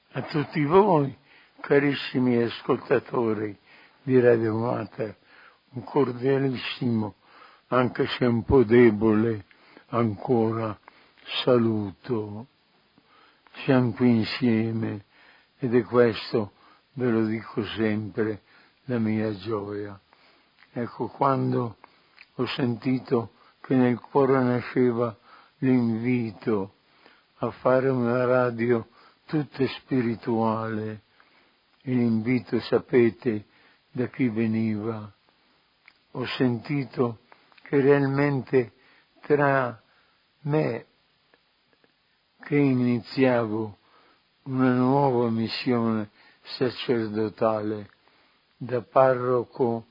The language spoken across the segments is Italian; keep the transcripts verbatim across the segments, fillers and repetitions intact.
A tutti voi, carissimi ascoltatori di Radio Mater, un cordialissimo, anche se un po' debole ancora, saluto. Siamo qui insieme ed è questo, ve lo dico sempre, la mia gioia. Ecco, quando ho sentito che nel cuore nasceva l'invito a fare una radio tutta spirituale, e l'invito sapete da chi veniva, ho sentito che realmente tra me che iniziavo una nuova missione sacerdotale da parroco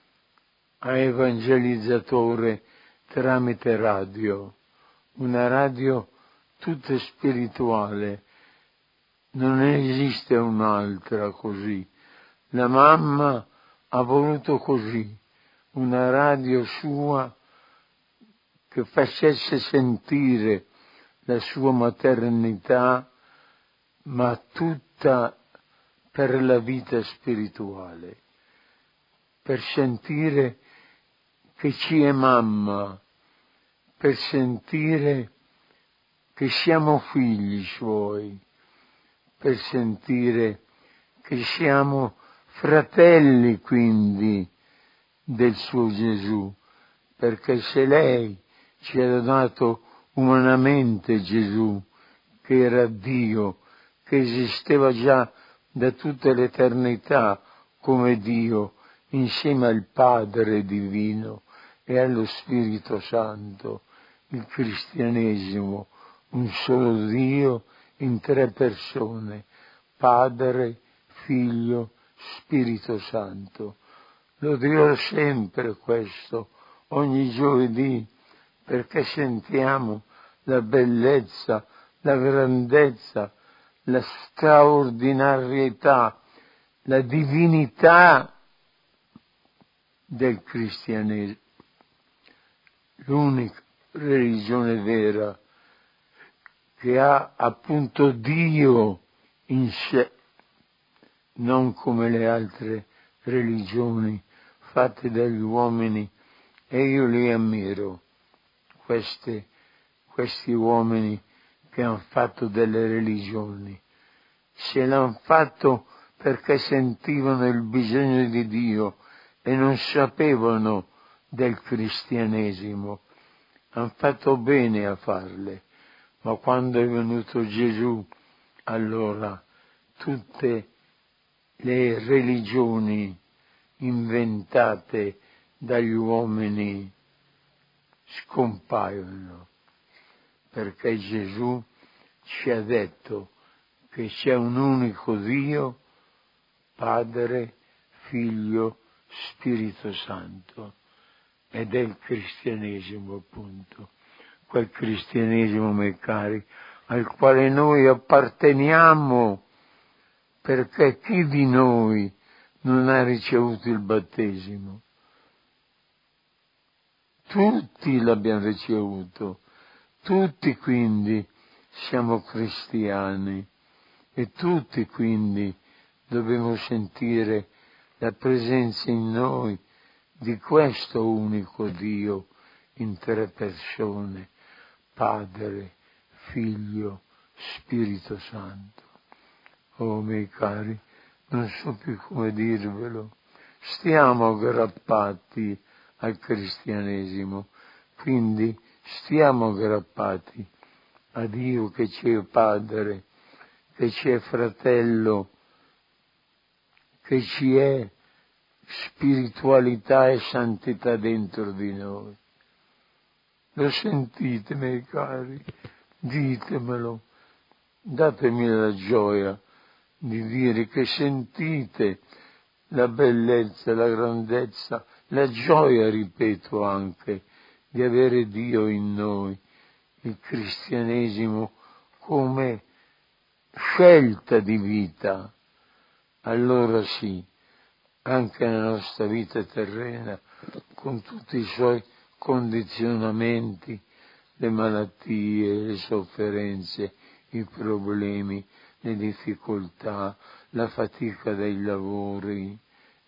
a evangelizzatore tramite radio, una radio tutta spirituale, non esiste un'altra così. La mamma ha voluto così, una radio sua che facesse sentire la sua maternità, ma tutta per la vita spirituale, per sentire che ci è mamma, per sentire che siamo figli suoi, per sentire che siamo fratelli quindi del suo Gesù, perché se lei ci ha dato umanamente Gesù, che era Dio, che esisteva già da tutta l'eternità come Dio, insieme al Padre Divino e allo Spirito Santo, il cristianesimo, un solo Dio in tre persone, Padre, Figlio, Spirito Santo. Lo dirò sempre questo, ogni giovedì, perché sentiamo la bellezza, la grandezza, la straordinarietà, la divinità del cristianesimo, l'unica religione vera che ha appunto Dio in sé, non come le altre religioni fatte dagli uomini, e io li ammiro, queste, questi uomini che hanno fatto delle religioni. Se l'hanno fatto perché sentivano il bisogno di Dio e non sapevano del cristianesimo, hanno fatto bene a farle, ma quando è venuto Gesù, allora tutte le religioni inventate dagli uomini scompaiono, perché Gesù ci ha detto che c'è un unico Dio, Padre, Figlio, Spirito Santo, ed è il cristianesimo appunto, quel cristianesimo, miei cari, al quale noi apparteniamo, perché chi di noi non ha ricevuto il battesimo? Tutti l'abbiamo ricevuto, tutti quindi siamo cristiani e tutti quindi dobbiamo sentire la presenza in noi di questo unico Dio in tre persone, Padre, Figlio, Spirito Santo. Oh miei cari, non so più come dirvelo, stiamo aggrappati al cristianesimo, quindi stiamo aggrappati a Dio che ci è Padre, che ci è fratello, che ci è spiritualità e santità dentro di noi. Lo sentite, miei cari? Ditemelo, datemi la gioia di dire che sentite la bellezza, la grandezza, la gioia, ripeto anche, di avere Dio in noi, il cristianesimo come scelta di vita. Allora sì, anche nella nostra vita terrena, con tutti i suoi condizionamenti, le malattie, le sofferenze, i problemi, le difficoltà, la fatica dei lavori,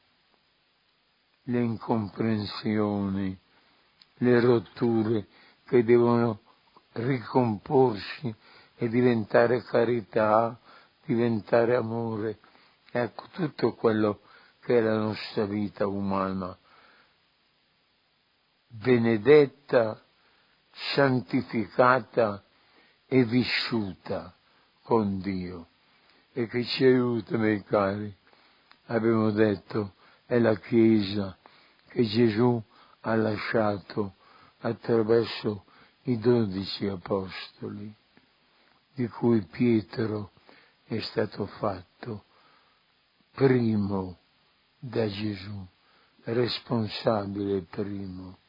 le incomprensioni, le rotture che devono ricomporsi e diventare carità, diventare amore. Ecco, tutto quello che è la nostra vita umana, benedetta, santificata e vissuta con Dio, e che ci aiuta, miei cari. Abbiamo detto, è la Chiesa che Gesù ha lasciato attraverso i dodici apostoli, di cui Pietro è stato fatto primo da Gesù, responsabile primo,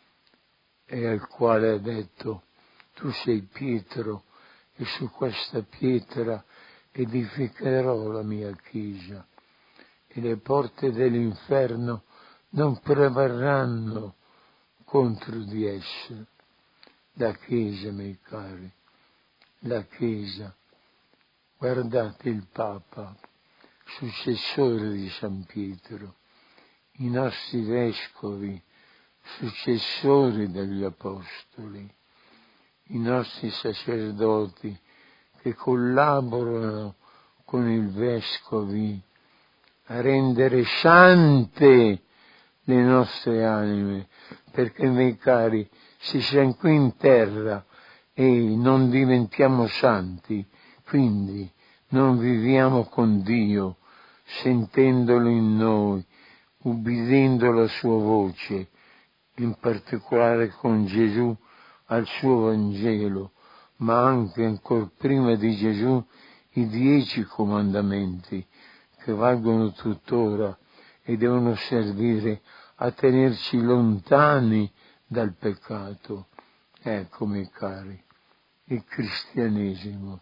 e al quale ha detto: tu sei Pietro, e su questa pietra edificherò la mia Chiesa, e le porte dell'inferno non prevarranno contro di esse. La Chiesa, miei cari, la Chiesa. Guardate il Papa, successore di San Pietro, i nostri vescovi, successori degli apostoli, i nostri sacerdoti che collaborano con i vescovi a rendere sante le nostre anime, perché, miei cari, se siamo qui in terra e non diventiamo santi, quindi non viviamo con Dio, sentendolo in noi, ubbidendo la sua voce, in particolare con Gesù al suo Vangelo, ma anche ancora prima di Gesù i dieci comandamenti che valgono tuttora e devono servire a tenerci lontani dal peccato. Ecco, miei cari, il cristianesimo,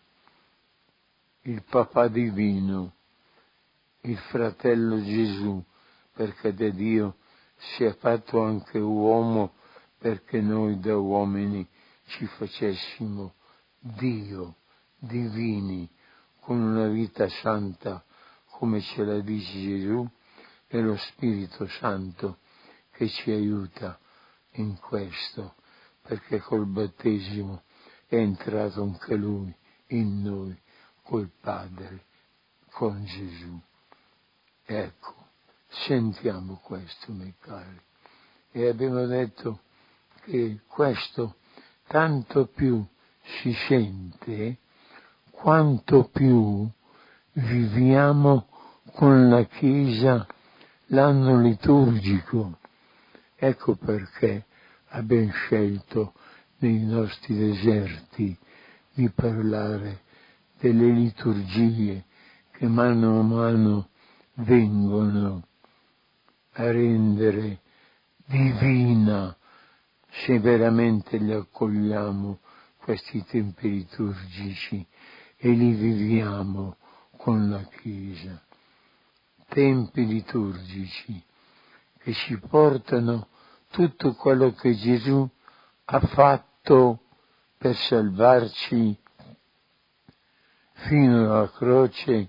il Papà divino, il fratello Gesù, perché da Dio si è fatto anche uomo, perché noi da uomini ci facessimo Dio, divini, con una vita santa, come ce la dice Gesù, e lo Spirito Santo che ci aiuta in questo, perché col battesimo è entrato anche Lui in noi, col Padre, con Gesù. Ecco, sentiamo questo, miei cari. E abbiamo detto che questo tanto più si sente quanto più viviamo con la Chiesa l'anno liturgico. Ecco perché abbiamo scelto nei nostri deserti di parlare delle liturgie che mano a mano vengono a rendere divina, se veramente li accogliamo, questi tempi liturgici, e li viviamo con la Chiesa. Tempi liturgici che ci portano tutto quello che Gesù ha fatto per salvarci fino alla croce,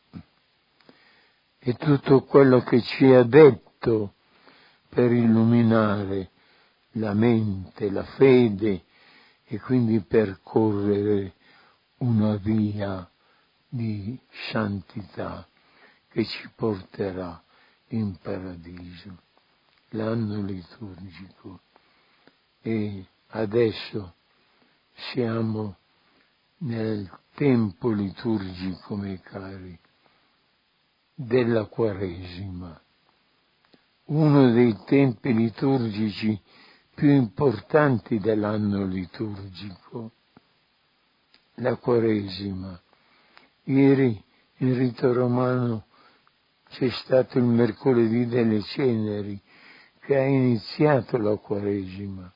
e tutto quello che ci ha detto per illuminare la mente, la fede, e quindi percorrere una via di santità che ci porterà in paradiso. L'anno liturgico. E adesso siamo nel tempo liturgico, miei cari, della Quaresima, uno dei tempi liturgici più importanti dell'anno liturgico, la Quaresima. Ieri in rito romano c'è stato il mercoledì delle ceneri, che ha iniziato la Quaresima.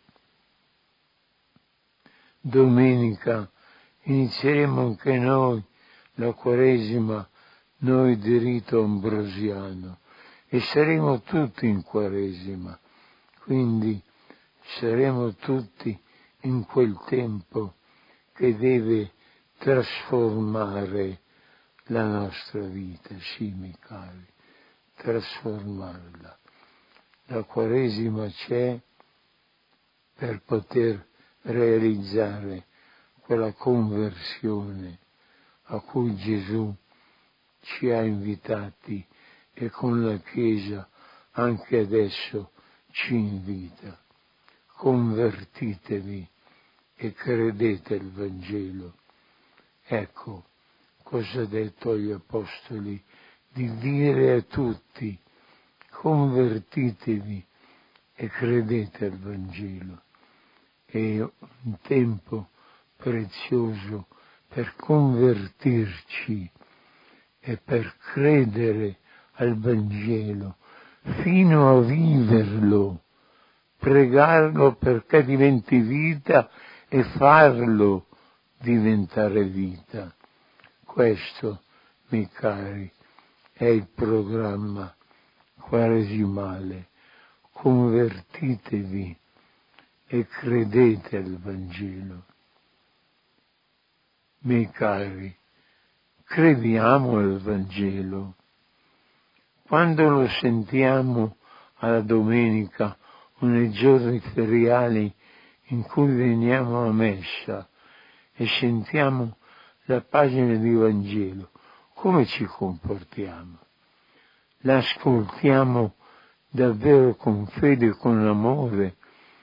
Domenica inizieremo anche noi la Quaresima, noi di rito ambrosiano, e saremo tutti in Quaresima, quindi saremo tutti in quel tempo che deve trasformare la nostra vita, sì, miei cari, trasformarla. La Quaresima c'è per poter realizzare quella conversione a cui Gesù ci ha invitati e con la Chiesa anche adesso ci invita. Convertitevi e credete al Vangelo. Ecco cosa ha detto agli Apostoli, di dire a tutti: convertitevi e credete al Vangelo. È un tempo prezioso per convertirci e per credere al Vangelo, fino a viverlo, pregarlo perché diventi vita e farlo diventare vita. Questo, miei cari, è il programma quaresimale. Convertitevi e credete al Vangelo. Miei cari, crediamo al Vangelo. Quando lo sentiamo alla domenica o nei giorni feriali in cui veniamo a messa e sentiamo la pagina di Vangelo, come ci comportiamo? L'ascoltiamo davvero con fede e con amore,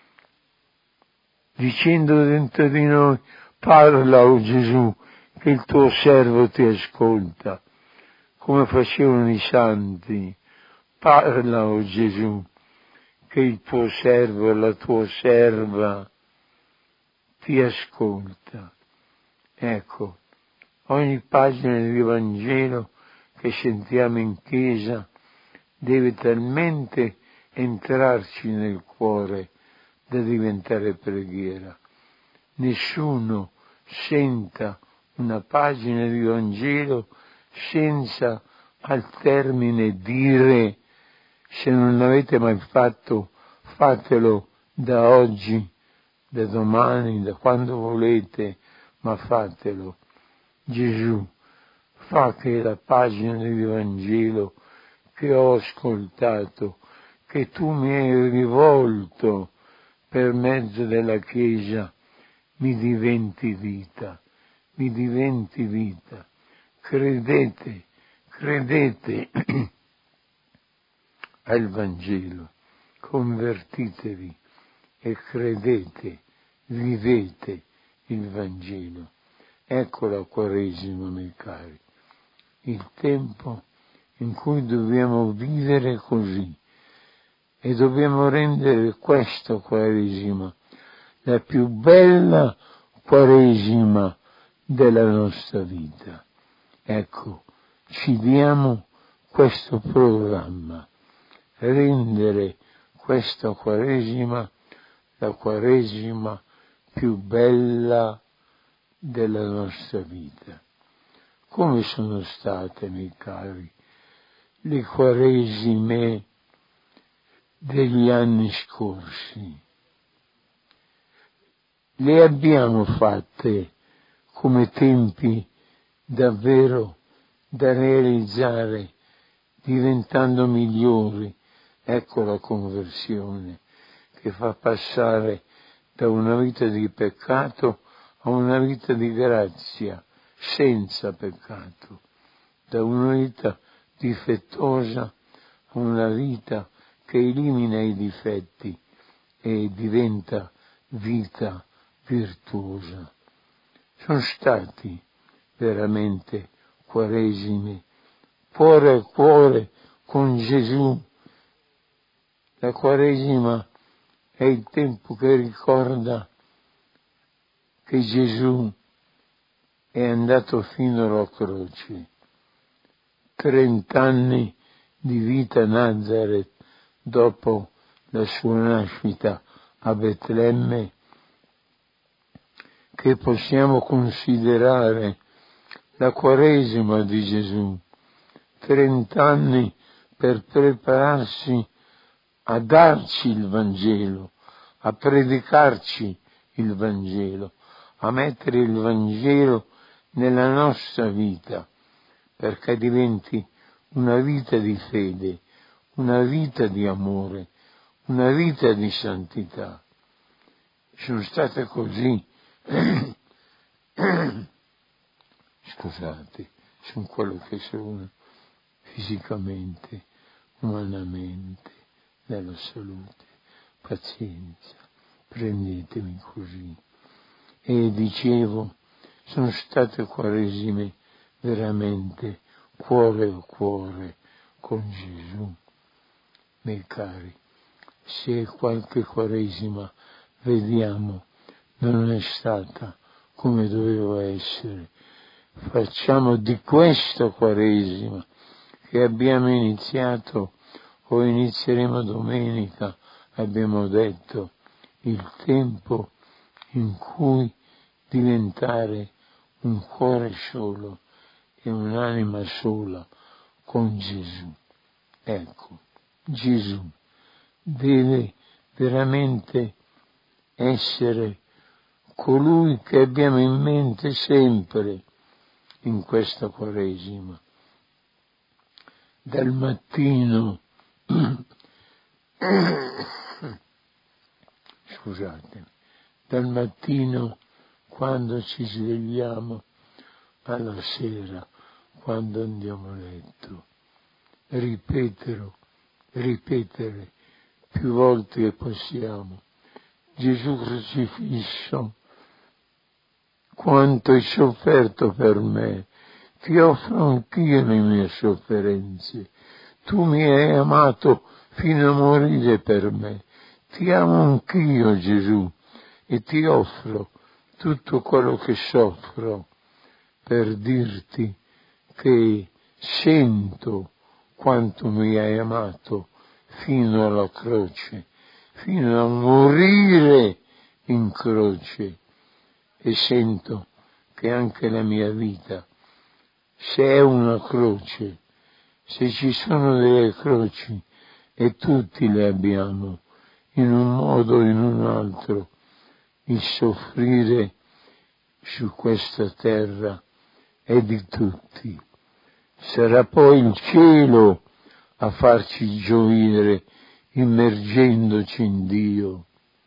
dicendo dentro di noi: parla, o Gesù, che il tuo servo ti ascolta, come facevano i santi. Parla, o Gesù, che il tuo servo e la tua serva ti ascolta. Ecco, ogni pagina di Vangelo che sentiamo in chiesa deve talmente entrarci nel cuore da diventare preghiera. Nessuno senta una pagina di Vangelo senza al termine dire: se non l'avete mai fatto, fatelo da oggi, da domani, da quando volete, ma fatelo. Gesù, fa che la pagina di Vangelo che ho ascoltato, che tu mi hai rivolto per mezzo della Chiesa, mi diventi vita, mi diventi vita. Credete, credete al Vangelo, convertitevi e credete, vivete il Vangelo. Ecco la Quaresima, miei cari, il tempo in cui dobbiamo vivere così e dobbiamo rendere questa Quaresima la più bella Quaresima della nostra vita. Ecco, ci diamo questo programma, rendere questa Quaresima la Quaresima più bella della nostra vita. Come sono state, miei cari, le Quaresime degli anni scorsi? Le abbiamo fatte come tempi davvero da realizzare, diventando migliori. Ecco la conversione che fa passare da una vita di peccato a una vita di grazia, senza peccato, da una vita difettosa a una vita che elimina i difetti e diventa vita virtuosa. Sono stati veramente quaresime, cuore a cuore con Gesù. La Quaresima è il tempo che ricorda che Gesù è andato fino alla croce. Trent'anni di vita a Nazareth dopo la sua nascita a Betlemme, che possiamo considerare la Quaresima di Gesù. Trent'anni per prepararsi a darci il Vangelo, a predicarci il Vangelo, a mettere il Vangelo nella nostra vita, perché diventi una vita di fede, una vita di amore, una vita di santità. Sono state così, scusate, sono quello che sono fisicamente, umanamente, nella salute, pazienza, prendetemi così. E dicevo, sono state quaresime veramente cuore a cuore con Gesù. Miei cari, se qualche quaresima vediamo non è stata come doveva essere, facciamo di questa quaresima che abbiamo iniziato o inizieremo domenica, abbiamo detto, il tempo in cui diventare un cuore solo e un'anima sola con Gesù. Ecco, Gesù deve veramente essere colui che abbiamo in mente sempre in questa Quaresima. Dal mattino, scusate, dal mattino quando ci svegliamo alla sera, quando andiamo a letto, ripetere, ripetere più volte che possiamo, Gesù crocifisso, quanto hai sofferto per me, ti offro anch'io le mie sofferenze, tu mi hai amato fino a morire per me, ti amo anch'io Gesù e ti offro tutto quello che soffro per dirti che sento quanto mi hai amato fino alla croce, fino a morire in croce, e sento che anche la mia vita, se è una croce, se ci sono delle croci, e tutti le abbiamo, in un modo o in un altro, il soffrire su questa terra è di tutti. Sarà poi il cielo a farci gioire immergendoci in Dio.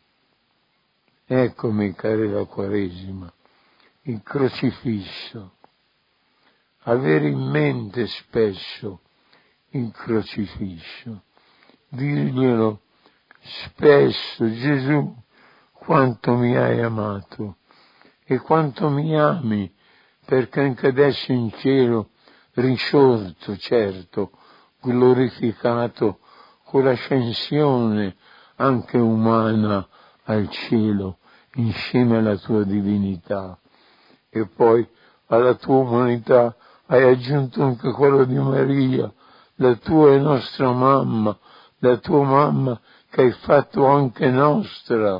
Eccomi, cari, la Quaresima, il crocifisso. Avere in mente spesso il crocifisso, dirglielo spesso: Gesù, quanto mi hai amato e quanto mi ami, perché anche adesso in cielo, risorto, certo, glorificato, con l'ascensione anche umana al cielo, insieme alla tua divinità, e poi alla tua umanità hai aggiunto anche quello di Maria, la tua e nostra mamma, la tua mamma che hai fatto anche nostra.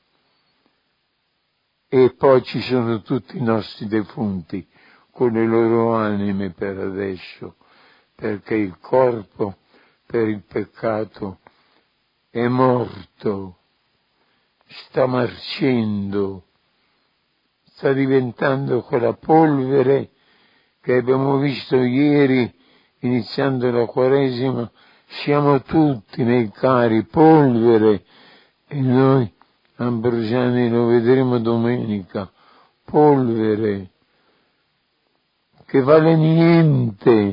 E poi ci sono tutti i nostri defunti, con le loro anime per adesso, perché il corpo per il peccato è morto, sta marcendo, sta diventando quella polvere che abbiamo visto ieri, iniziando la Quaresima. Siamo tutti, miei cari, polvere, e noi ambrosiani lo vedremo domenica, polvere che vale niente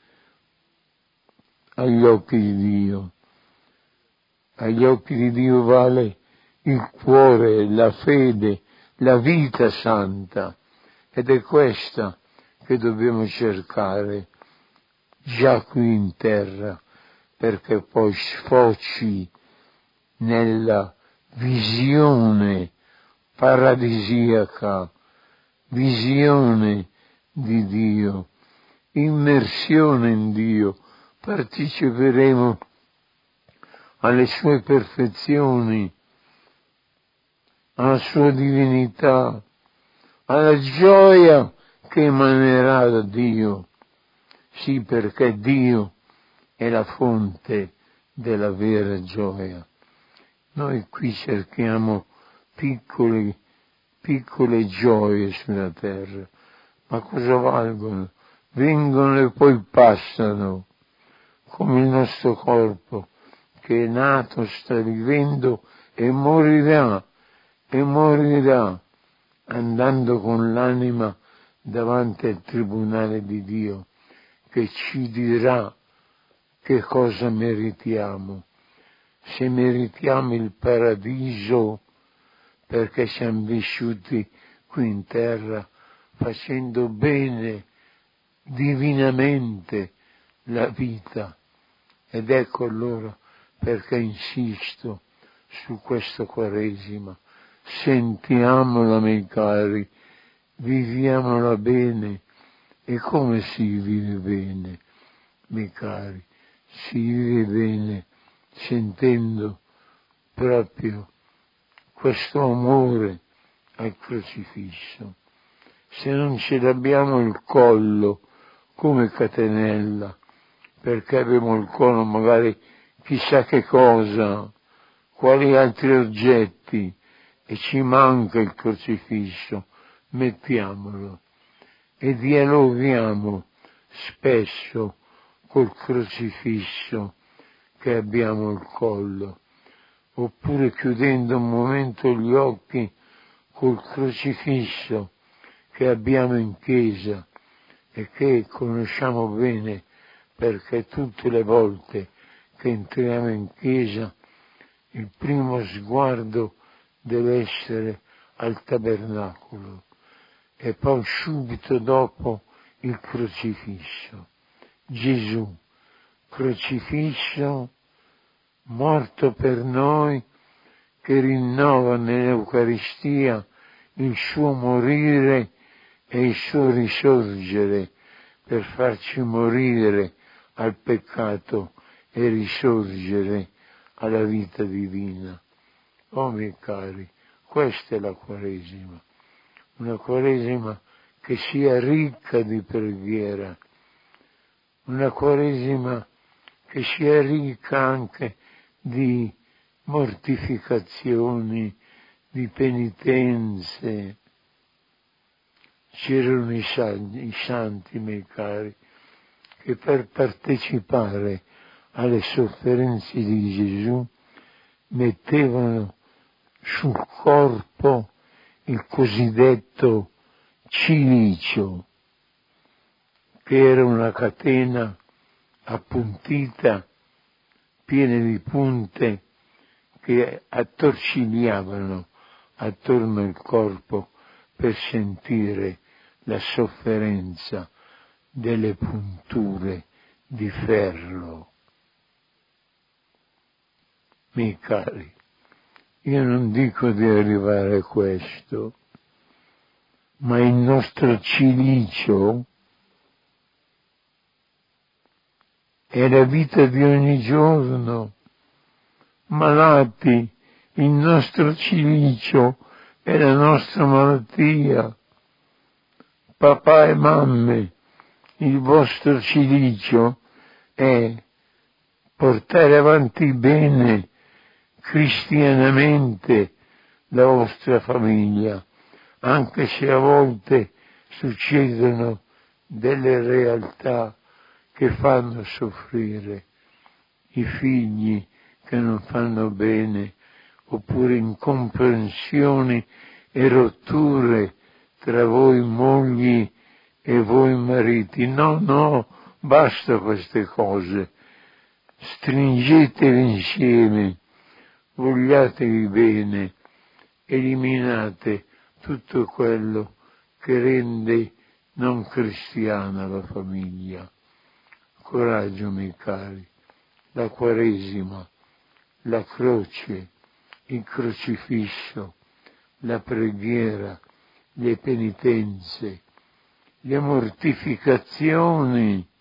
agli occhi di Dio. Agli occhi di Dio vale il cuore, la fede, la vita santa, ed è questa che dobbiamo cercare già qui in terra, perché poi sfoci nella visione paradisiaca, visione di Dio, immersione in Dio, parteciperemo alle sue perfezioni, alla sua divinità, alla gioia che emanerà da Dio. Sì, perché Dio è la fonte della vera gioia. Noi qui cerchiamo piccole, piccole gioie sulla terra, ma cosa valgono vengono e poi passano, come il nostro corpo che è nato, sta vivendo e morirà, e morirà, andando con l'anima davanti al tribunale di Dio, che ci dirà che cosa meritiamo. Se meritiamo il paradiso perché siamo vissuti qui in terra facendo bene divinamente la vita. Ed ecco allora perché insisto su questo Quaresima. Sentiamola, miei cari, viviamola bene. E come si vive bene, miei cari? Si vive bene sentendo proprio questo amore al crocifisso. Se non ce l'abbiamo il collo come catenella, perché abbiamo il collo magari chissà che cosa, quali altri oggetti, e ci manca il crocifisso, mettiamolo e dialoghiamo spesso col crocifisso che abbiamo al collo, oppure chiudendo un momento gli occhi col crocifisso che abbiamo in chiesa e che conosciamo bene, perché tutte le volte che entriamo in chiesa il primo sguardo deve essere al tabernacolo e poi subito dopo il crocifisso. Gesù, crocifisso, morto per noi, che rinnova nell'Eucaristia il suo morire e il suo risorgere per farci morire al peccato e risorgere alla vita divina. Oh miei cari, questa è la Quaresima, una Quaresima che sia ricca di preghiera, una Quaresima che sia ricca anche di mortificazioni, di penitenze. C'erano i santi, i santi, miei cari, che per partecipare alle sofferenze di Gesù mettevano sul corpo il cosiddetto cilicio, che era una catena appuntita, piena di punte, che attorcigliavano attorno al corpo per sentire la sofferenza delle punture di ferro. Miei cari, io non dico di arrivare a questo, ma il nostro cilicio è la vita di ogni giorno. Malati, il nostro cilicio è la nostra malattia. Papà e mamme, il vostro cilicio è portare avanti bene, cristianamente, la vostra famiglia, anche se a volte succedono delle realtà che fanno soffrire i figli che non fanno bene, oppure incomprensioni e rotture tra voi mogli e voi mariti. No, no, basta queste cose. Stringetevi insieme, vogliatevi bene, eliminate tutto quello che rende non cristiana la famiglia. Coraggio, miei cari, la Quaresima, la croce, il crocifisso, la preghiera, le penitenze, le mortificazioni,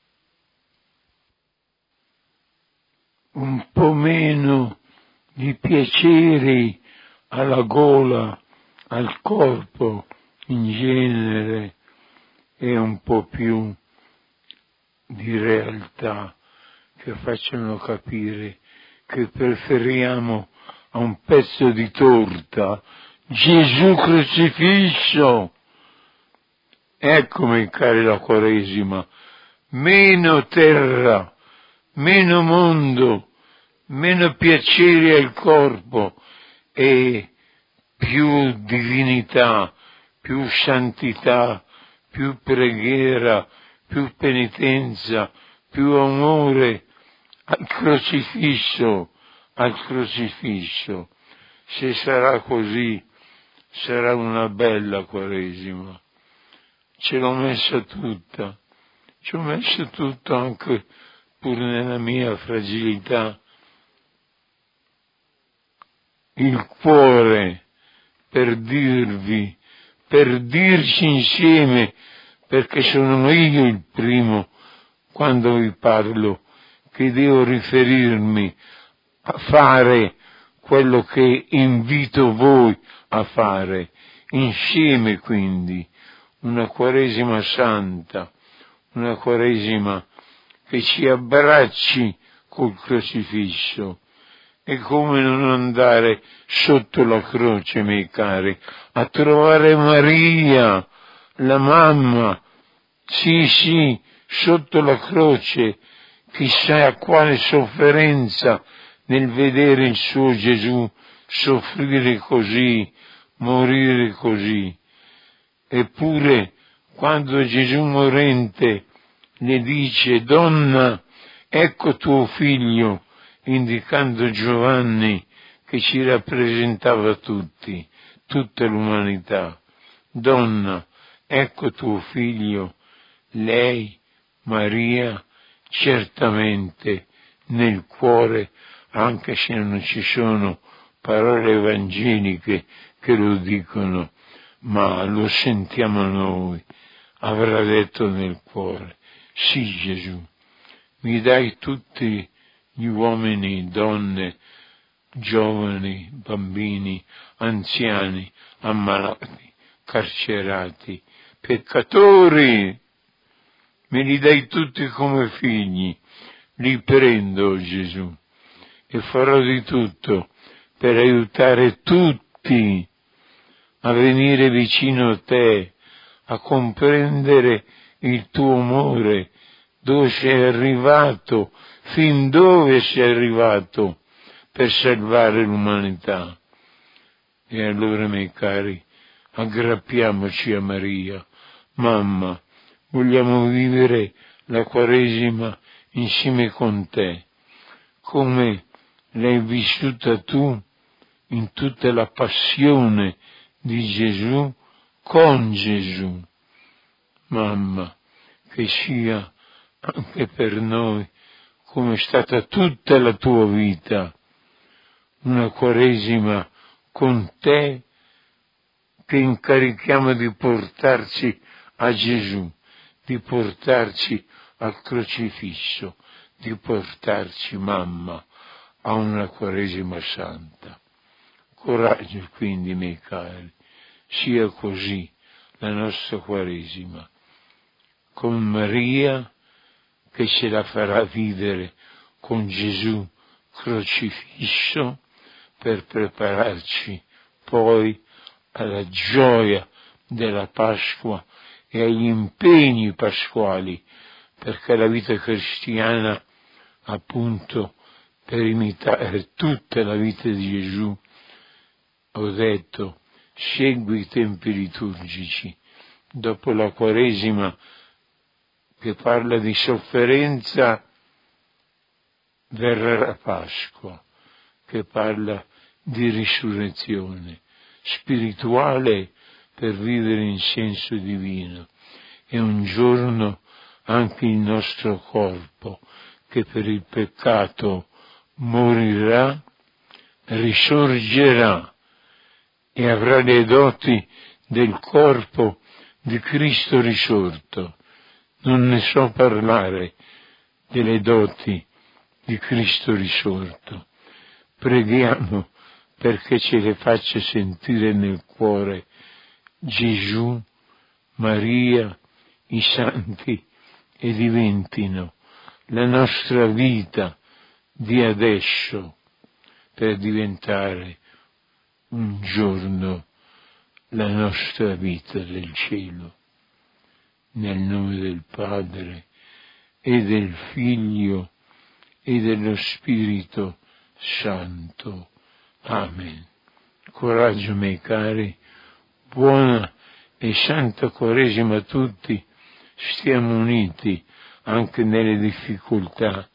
un po' meno di piaceri alla gola, al corpo in genere, e un po' più di realtà che facciano capire che preferiamo a un pezzo di torta Gesù crocifisso Ecco, miei cari, la Quaresima, meno terra, meno mondo, meno piaceri al corpo e più divinità, più santità, più preghiera, più penitenza, più amore al crocifisso, al crocifisso. Se sarà così, sarà una bella Quaresima. Ce l'ho messa tutta, ci ho messo tutto anche pur nella mia fragilità, il cuore per dirvi, per dirci insieme, perché sono io il primo, quando vi parlo, che devo riferirmi a fare quello che invito voi a fare, insieme quindi, una Quaresima santa, una Quaresima che ci abbracci col crocifisso. E come non andare sotto la croce, miei cari, a trovare Maria, la mamma, sì, sì, sotto la croce, chissà a quale sofferenza nel vedere il suo Gesù soffrire così, morire così. Eppure, quando Gesù morente le dice: donna, ecco tuo figlio, indicando Giovanni che ci rappresentava tutti, tutta l'umanità. Donna, ecco tuo figlio, lei, Maria, certamente nel cuore, anche se non ci sono parole evangeliche che lo dicono, ma lo sentiamo noi, avrà detto nel cuore: sì, Gesù, mi dai tutti gli uomini, donne, giovani, bambini, anziani, ammalati, carcerati, peccatori, me li dai tutti come figli, li prendo, Gesù, e farò di tutto per aiutare tutti a venire vicino a te, a comprendere il tuo amore, dove sei arrivato, fin dove sei arrivato per salvare l'umanità. E allora, miei cari, aggrappiamoci a Maria. Mamma, vogliamo vivere la Quaresima insieme con te, come l'hai vissuta tu in tutta la passione di Gesù, con Gesù. Mamma, che sia anche per noi, come è stata tutta la tua vita, una Quaresima con te, che incarichiamo di portarci a Gesù, di portarci al crocifisso, di portarci, mamma, a una Quaresima santa. Coraggio quindi, miei cari, sia così la nostra Quaresima, con Maria che ce la farà vivere con Gesù crocifisso, per prepararci poi alla gioia della Pasqua e agli impegni pasquali, perché la vita cristiana, appunto, per imitare tutta la vita di Gesù, ho detto, segui i tempi liturgici. Dopo la Quaresima, che parla di sofferenza, verrà la Pasqua, che parla di risurrezione spirituale per vivere in senso divino. E un giorno anche il nostro corpo, che per il peccato morirà, risorgerà e avrà le doti del corpo di Cristo risorto. Non ne so parlare delle doti di Cristo risorto. Preghiamo perché ce le faccia sentire nel cuore Gesù, Maria, i santi, e diventino la nostra vita di adesso per diventare un giorno la nostra vita del cielo. nel nome del Padre e del Figlio e dello Spirito Santo. Amen. Coraggio, miei cari, buona e santa Quaresima a tutti, stiamo uniti anche nelle difficoltà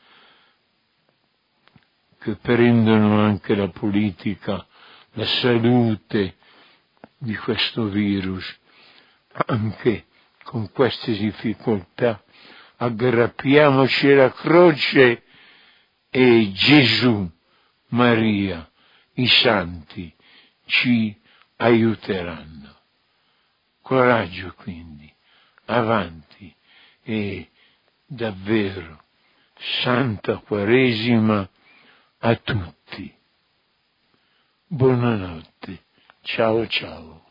che prendono anche la politica, la salute di questo virus. Anche con queste difficoltà aggrappiamoci alla croce e Gesù, Maria, i santi ci aiuteranno. Coraggio quindi, avanti e davvero santa Quaresima a tutti. Buonanotte, ciao ciao.